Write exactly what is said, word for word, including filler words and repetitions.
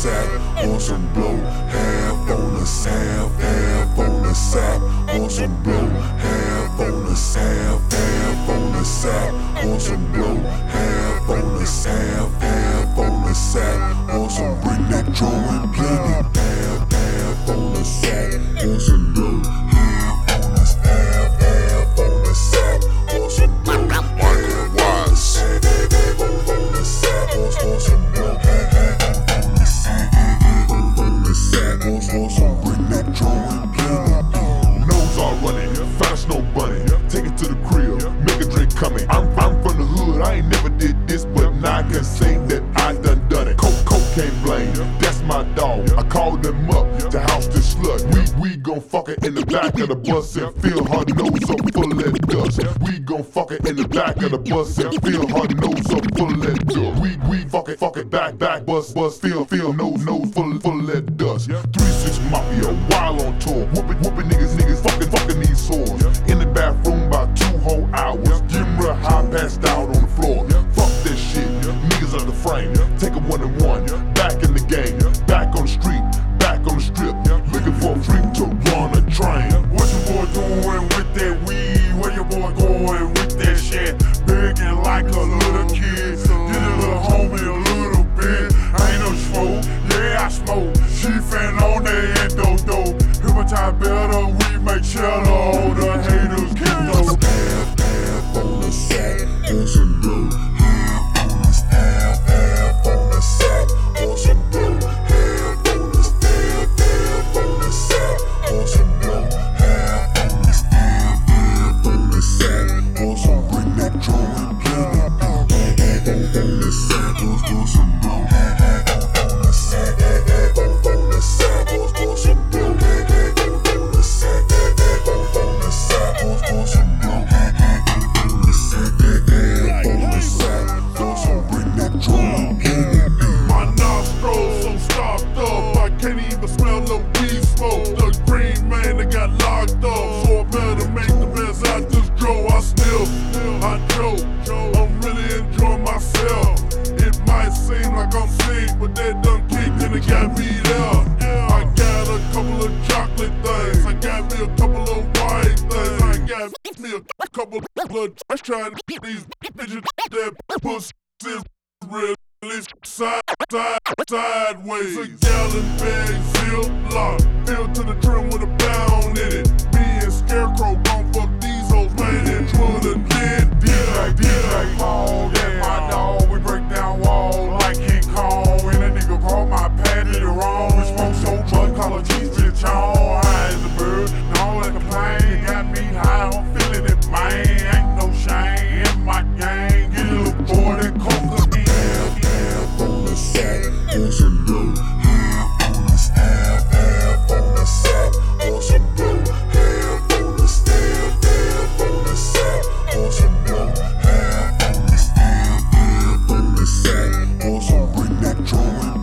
sack, on some blow, half on the half, half on the sack, on some blow, half on the half, half on the sack, on some blow, half on the half, half on the sack, on some bring that drum and plenty, half, half on the sack, on some blow, half on the half, half on the sack, on some blow, Michael Wise, half on the sack, on some blow, half on the sack, half on the sack, on some bring that drum and plenty. Nose all running, fast no bunny. Take it to the crib, make a drink coming. I'm, I'm from the hood, I ain't never did this, but now I can say that I done done it. Coke, cocaine blame, that's my dog. I called them up to house this slut. We, we gon' fuck it in the back of the bus and fill her nose up full of that dust. We gon' fuck it in the back of the bus and fill her nose up full of that dust. We, we fuck it, fuck it back, back, bus, bus, fill, fill, nose, nose full, full of that dust. three six Mafia, wild on tour, whooping, whooping niggas, niggas, fucking, fucking these whores. In the bathroom about two whole hours, getting real high, passed out on the floor. Fuck that shit, niggas out the frame, take a one and one, back in the game, back on the street, back on the strip, looking for a freak to run a train. What your boy doing with that weed? Where your boy going with that shit? Begging like a little kid, get a little homie a little bit. I ain't no smoke, yeah I smoke. She fan on that endo dope. Hypnotize better, we make shelter. All the haters get those. Half, half on the sack, on some blow, half on the half, half on the sack, on some blow, half on the half, half on the sack, on some blow, half on the half, half on the sack, on some bring that drum and plenty. Half on the sack, on some blow, half on the sack, half on the sack, on some blow, half on the sack, half on the sack, on some blow, half on the sack, half on the sack, on some bring that drum and plenty. My nostrils so stopped up, I can't even smell the weed smoke. The green man that got locked up, so I better make the best out this draw. I still, I joke, I'm really enjoying myself. It might seem like I'm sick, but that done kicked and it got me there. I got a couple of chocolate things, I got me a couple of white things, I got me a couple of I trying to get these bitches that pussy is real. Side, side, sideways. A gallon bag, zip lock, filled to the trim with a pound in it. Me and Scarecrow gon' fuck these hoes, man, and put a lid. D J, D J Paul, that's my dog. We break down walls like King Kong. And a nigga called my patty wrong. We smoke so much, call a cheese bitch on. High as a bird, and all like a plane. Got me high, I'm feeling it, man. Ain't no shame in my game. Get a little boy that coke again. On the sack, on some blow, half on the half, half on the sack, on some blow, half on the half, half on the sack, on some blow, half on the half, half on the sack, on some bring that drum and